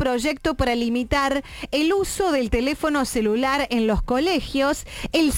proyecto para limitar el uso del teléfono celular en los colegios. El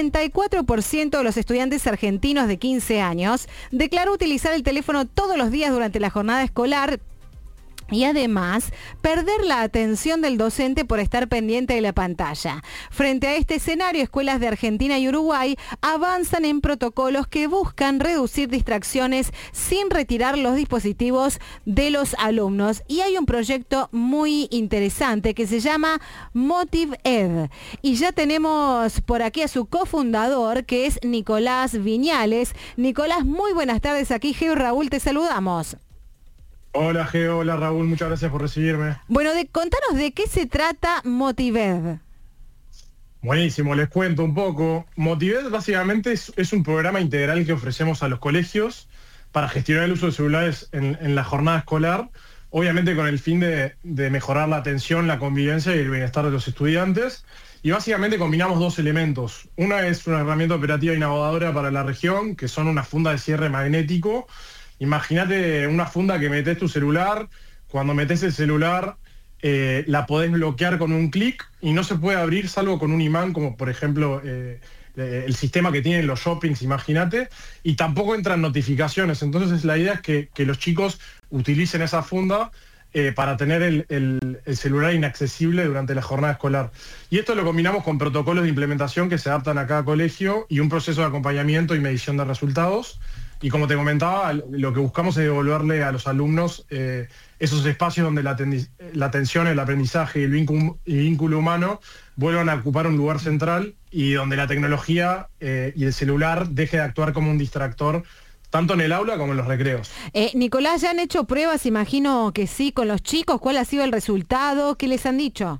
54% de los estudiantes argentinos de 15 años declaró utilizar el teléfono todos los días durante la jornada escolar. Y además, perder la atención del docente por estar pendiente de la pantalla. Frente a este escenario, escuelas de Argentina y Uruguay avanzan en protocolos que buscan reducir distracciones sin retirar los dispositivos de los alumnos. Y hay un proyecto muy interesante que se llama MotiveEd. Y ya tenemos por aquí a su cofundador, que es Nicolás Viñales. Nicolás, muy buenas tardes. Aquí Geo y Raúl, te saludamos. Hola Geo, hola Raúl, muchas gracias por recibirme. Bueno, contanos de qué se trata MotiveEd. Buenísimo, les cuento un poco. MotiveEd básicamente es un programa integral que ofrecemos a los colegios para gestionar el uso de celulares en la jornada escolar, obviamente con el fin de mejorar la atención, la convivencia y el bienestar de los estudiantes. Y básicamente combinamos dos elementos. Una es una herramienta operativa innovadora para la región, que son una funda de cierre magnético. Imagínate una funda que metés tu celular, cuando metés el celular la podés bloquear con un clic y no se puede abrir salvo con un imán, como por ejemplo el sistema que tienen los shoppings, imagínate, y tampoco entran notificaciones. Entonces la idea es que los chicos utilicen esa funda para tener el celular inaccesible durante la jornada escolar. Y esto lo combinamos con protocolos de implementación que se adaptan a cada colegio y un proceso de acompañamiento y medición de resultados. Y como te comentaba, lo que buscamos es devolverle a los alumnos esos espacios donde la atención, el aprendizaje y el vínculo humano vuelvan a ocupar un lugar central y donde la tecnología y el celular deje de actuar como un distractor tanto en el aula como en los recreos. Nicolás, ¿ya han hecho pruebas? Imagino que sí, con los chicos. ¿Cuál ha sido el resultado? ¿Qué les han dicho?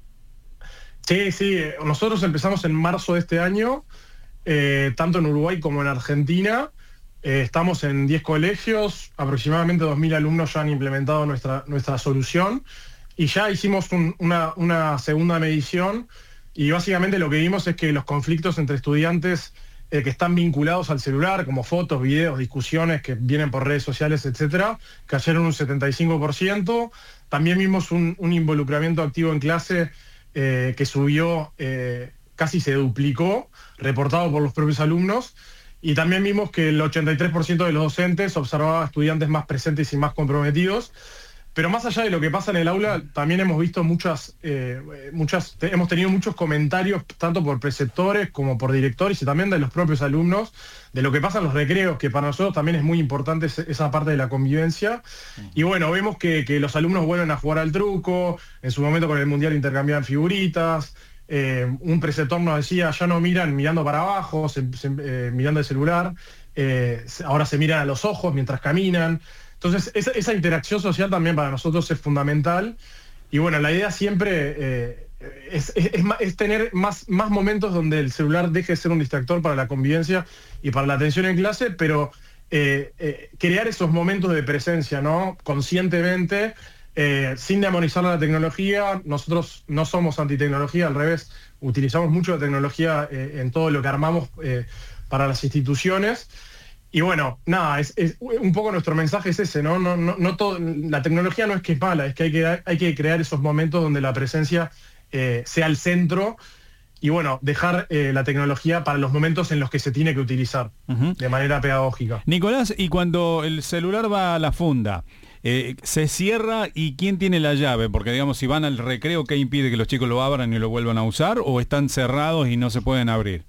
Sí, nosotros empezamos en marzo de este año, tanto en Uruguay como en Argentina. Estamos en 10 colegios, aproximadamente 2.000 alumnos ya han implementado nuestra solución y ya hicimos una segunda medición y básicamente lo que vimos es que los conflictos entre estudiantes que están vinculados al celular, como fotos, videos, discusiones que vienen por redes sociales, etcétera, cayeron un 75%. También vimos un involucramiento activo en clase que subió, casi se duplicó, reportado por los propios alumnos. Y también vimos que el 83% de los docentes observaba estudiantes más presentes y más comprometidos. Pero más allá de lo que pasa en el aula, también hemos visto hemos tenido muchos comentarios, tanto por preceptores como por directores y también de los propios alumnos, de lo que pasa en los recreos, que para nosotros también es muy importante esa parte de la convivencia. Y bueno, vemos que los alumnos vuelven a jugar al truco, en su momento con el Mundial intercambiaban figuritas. Un preceptor nos decía, ya no miran mirando para abajo, mirando el celular, ahora se miran a los ojos mientras caminan. Entonces esa interacción social también para nosotros es fundamental. Y bueno, la idea siempre es tener más momentos donde el celular deje de ser un distractor para la convivencia y para la atención en clase, pero crear esos momentos de presencia, ¿no? Conscientemente, sin demonizar la tecnología. Nosotros no somos antitecnología, al revés, utilizamos mucho la tecnología en todo lo que armamos para las instituciones. Y bueno, nada, es un poco nuestro mensaje es ese, ¿no? No todo, la tecnología no es que es mala, es que hay que crear esos momentos donde la presencia sea el centro y bueno, dejar la tecnología para los momentos en los que se tiene que utilizar de manera pedagógica. Nicolás, y cuando el celular va a la funda, ¿se cierra y quién tiene la llave? Porque digamos, si van al recreo, ¿qué impide que los chicos lo abran y lo vuelvan a usar? ¿O están cerrados y no se pueden abrir?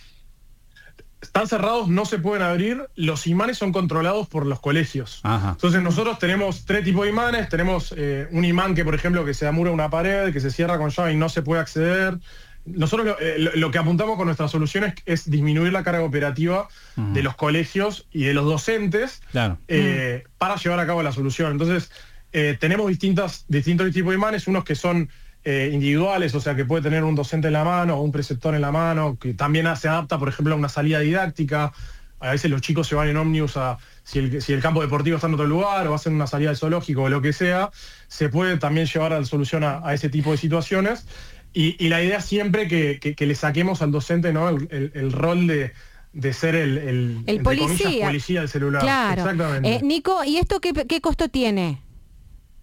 Están cerrados, no se pueden abrir. Los imanes son controlados por los colegios. Ajá. Entonces nosotros tenemos 3 tipos de imanes. Tenemos un imán que, por ejemplo, que se amura a una pared, que se cierra con llave y no se puede acceder. Nosotros lo que apuntamos con nuestras soluciones es disminuir la carga operativa de los colegios y de los docentes, claro, para llevar a cabo la solución. Entonces tenemos distintos tipos de imanes, unos que son individuales, o sea que puede tener un docente en la mano o un preceptor en la mano, que también se adapta, por ejemplo, a una salida didáctica. A veces los chicos se van en ómnibus si el campo deportivo está en otro lugar o hacen una salida al zoológico o lo que sea, se puede también llevar a la solución a ese tipo de situaciones. Y la idea siempre que le saquemos al docente, ¿no? el rol de ser el policía del celular. Claro. Exactamente. Nico, ¿y esto qué costo tiene?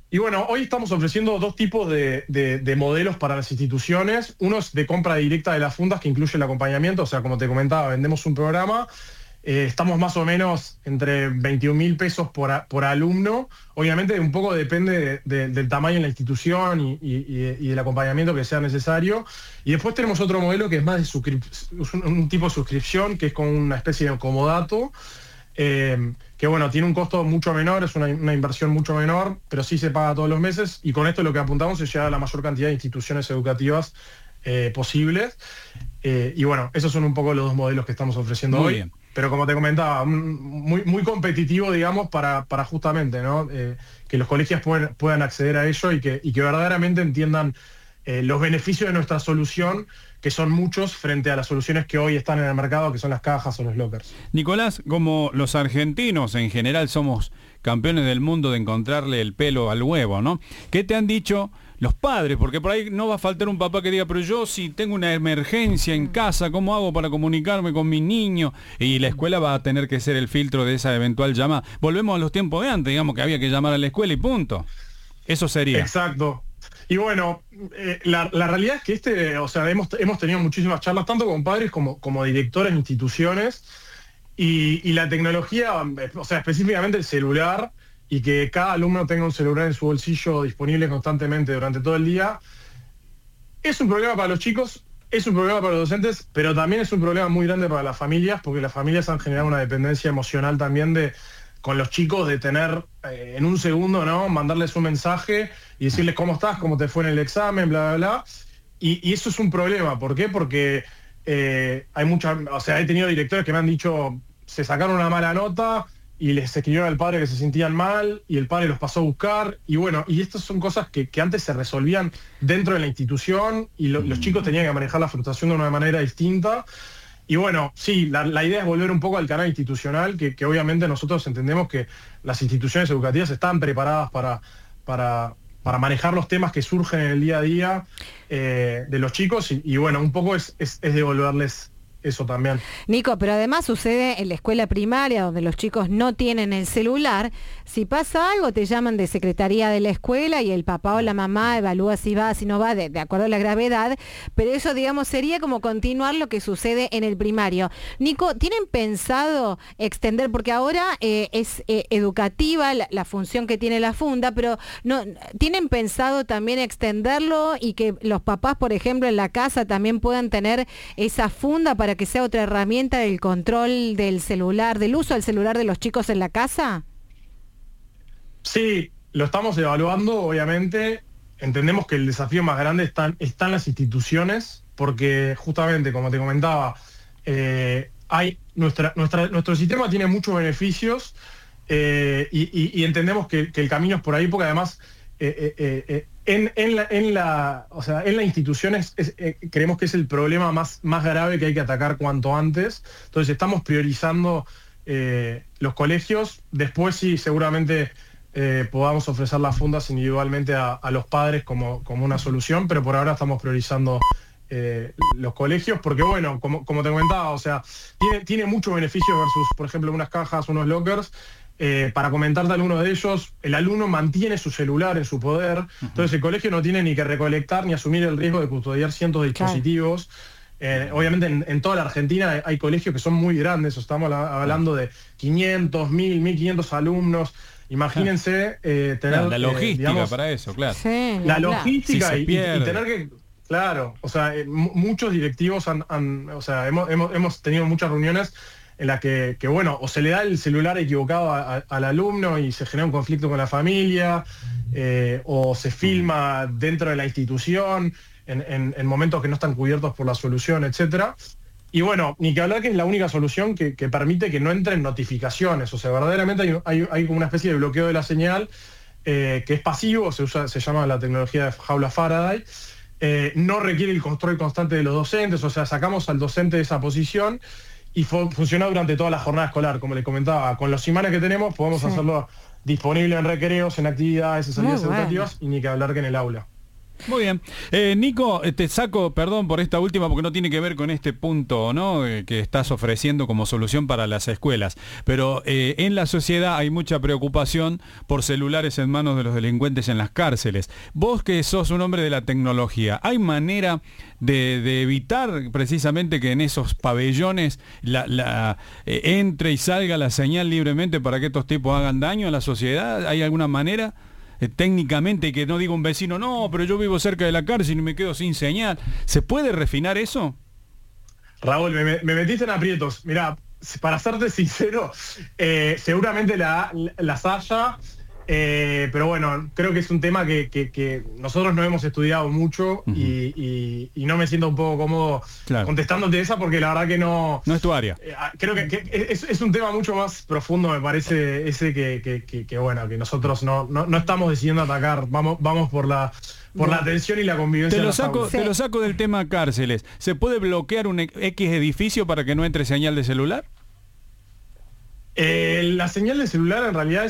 Y bueno, hoy estamos ofreciendo dos tipos de modelos para las instituciones. Uno es de compra directa de las fundas, que incluye el acompañamiento, o sea, como te comentaba, vendemos un programa. Estamos más o menos entre 21.000 pesos por alumno. Obviamente un poco depende del tamaño de la institución y del acompañamiento que sea necesario. Y después tenemos otro modelo que es más de un tipo de suscripción, que es con una especie de comodato, que bueno, tiene un costo mucho menor, es una inversión mucho menor, pero sí se paga todos los meses, y con esto lo que apuntamos es llegar a la mayor cantidad de instituciones educativas posibles. Y bueno, esos son un poco los dos modelos que estamos ofreciendo Muy hoy. bien. Pero como te comentaba, muy competitivo, digamos, para justamente, ¿no? Que los colegios puedan acceder a ello y que verdaderamente entiendan los beneficios de nuestra solución, que son muchos frente a las soluciones que hoy están en el mercado, que son las cajas o los lockers. Nicolás, como los argentinos en general somos campeones del mundo de encontrarle el pelo al huevo, ¿no? ¿Qué te han dicho los padres? Porque por ahí no va a faltar un papá que diga, pero yo si tengo una emergencia en casa, ¿cómo hago para comunicarme con mi niño? Y la escuela va a tener que ser el filtro de esa eventual llamada. Volvemos a los tiempos de antes, digamos que había que llamar a la escuela y punto. Eso sería. Exacto. Y bueno, la realidad es que hemos tenido muchísimas charlas, tanto con padres como directores de instituciones, y la tecnología, o sea, específicamente el celular, y que cada alumno tenga un celular en su bolsillo disponible constantemente durante todo el día, es un problema para los chicos, es un problema para los docentes, pero también es un problema muy grande para las familias, porque las familias han generado una dependencia emocional también con los chicos, de tener en un segundo, ¿no?, mandarles un mensaje y decirles cómo estás, cómo te fue en el examen, bla, bla, bla. Y eso es un problema. ¿Por qué? Porque he tenido directores que me han dicho, se sacaron una mala nota y les escribieron al padre que se sentían mal, y el padre los pasó a buscar, y bueno, y estas son cosas que antes se resolvían dentro de la institución, y los chicos tenían que manejar la frustración de una manera distinta. Y bueno, sí, la idea es volver un poco al canal institucional, que obviamente nosotros entendemos que las instituciones educativas están preparadas para manejar los temas que surgen en el día a día de los chicos, y bueno, un poco es devolverles eso también. Nico, pero además sucede en la escuela primaria, donde los chicos no tienen el celular. Si pasa algo, te llaman de secretaría de la escuela y el papá o la mamá evalúa si va, si no va, de acuerdo a la gravedad, pero eso, digamos, sería como continuar lo que sucede en el primario. Nico, ¿tienen pensado extender, porque ahora es educativa la función que tiene la funda, pero no tienen pensado también extenderlo y que los papás, por ejemplo, en la casa también puedan tener esa funda para que sea otra herramienta del control del celular, del uso del celular de los chicos en la casa? Sí, lo estamos evaluando, obviamente. Entendemos que el desafío más grande está en las instituciones, porque justamente, como te comentaba, nuestro sistema tiene muchos beneficios, y entendemos que el camino es por ahí, porque además en la institución creemos que es el problema más grave que hay que atacar cuanto antes. Entonces estamos priorizando los colegios. Después sí, seguramente podamos ofrecer las fundas individualmente a los padres como una solución, pero por ahora estamos priorizando los colegios, porque bueno, como te comentaba, o sea, tiene mucho beneficio versus, por ejemplo, unas cajas, unos lockers. Para comentarte alguno de ellos, el alumno mantiene su celular en su poder, entonces el colegio no tiene ni que recolectar ni asumir el riesgo de custodiar cientos de dispositivos. Obviamente en toda la Argentina hay colegios que son muy grandes, estamos hablando de 500, 1.000, 1.500 alumnos. Imagínense tener la logística para eso, claro. Sí, la logística si y tener que... Claro, o sea, muchos directivos hemos tenido muchas reuniones en la que bueno, o se le da el celular equivocado al alumno y se genera un conflicto con la familia, o se filma dentro de la institución en momentos que no están cubiertos por la solución, etcétera. Y bueno, ni que hablar que es la única solución que permite que no entren notificaciones. O sea, verdaderamente hay como una especie de bloqueo de la señal, que es pasivo, se llama la tecnología de jaula Faraday. No requiere el control constante de los docentes, o sea, sacamos al docente de esa posición y funciona durante toda la jornada escolar. Como les comentaba, con los imanes que tenemos podemos hacerlo disponible en recreos, en actividades, en salidas educativas, y ni que hablar que en el aula. Muy bien. Nico, te saco, perdón por esta última, porque no tiene que ver con este punto, ¿no? Que estás ofreciendo como solución para las escuelas. Pero en la sociedad hay mucha preocupación por celulares en manos de los delincuentes en las cárceles. Vos que sos un hombre de la tecnología, ¿hay manera de evitar precisamente que en esos pabellones entre y salga la señal libremente para que estos tipos hagan daño a la sociedad? ¿Hay alguna manera? Técnicamente, que no diga un vecino, no, pero yo vivo cerca de la cárcel y me quedo sin señal. ¿Se puede refinar eso? Raúl, me metiste en aprietos. Mirá, para serte sincero, seguramente las haya, pero bueno, creo que es un tema que nosotros no hemos estudiado mucho y no me siento un poco cómodo contestándote esa, porque la verdad que no... No es tu área. Creo que es un tema mucho más profundo, me parece, ese que bueno, que nosotros no estamos decidiendo atacar. Vamos por la atención y la convivencia. Te lo saco del tema cárceles. ¿Se puede bloquear un X edificio para que no entre señal de celular? La señal de celular en realidad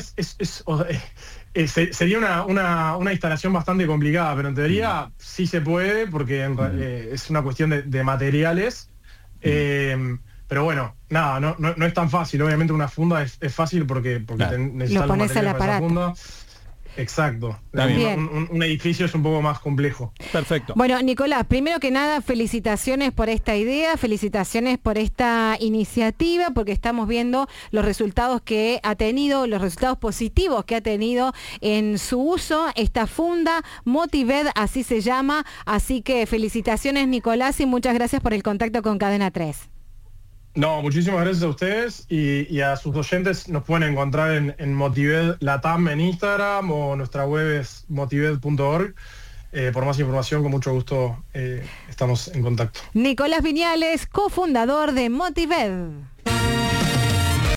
sería una instalación bastante complicada, pero en teoría sí se puede, porque es una cuestión de materiales. Pero bueno, nada, no es tan fácil. Obviamente una funda es fácil porque necesitas los materiales para esa funda. Exacto. Un edificio es un poco más complejo. Perfecto. Bueno, Nicolás, primero que nada, felicitaciones por esta idea, felicitaciones por esta iniciativa, porque estamos viendo los resultados que ha tenido, los resultados positivos que ha tenido en su uso, esta funda, Motived, así se llama. Así que felicitaciones, Nicolás, y muchas gracias por el contacto con Cadena 3. No, muchísimas gracias a ustedes y a sus oyentes. Nos pueden encontrar en Motived Latam en Instagram, o nuestra web es motived.org. Por más información, con mucho gusto estamos en contacto. Nicolás Viñales, cofundador de Motived.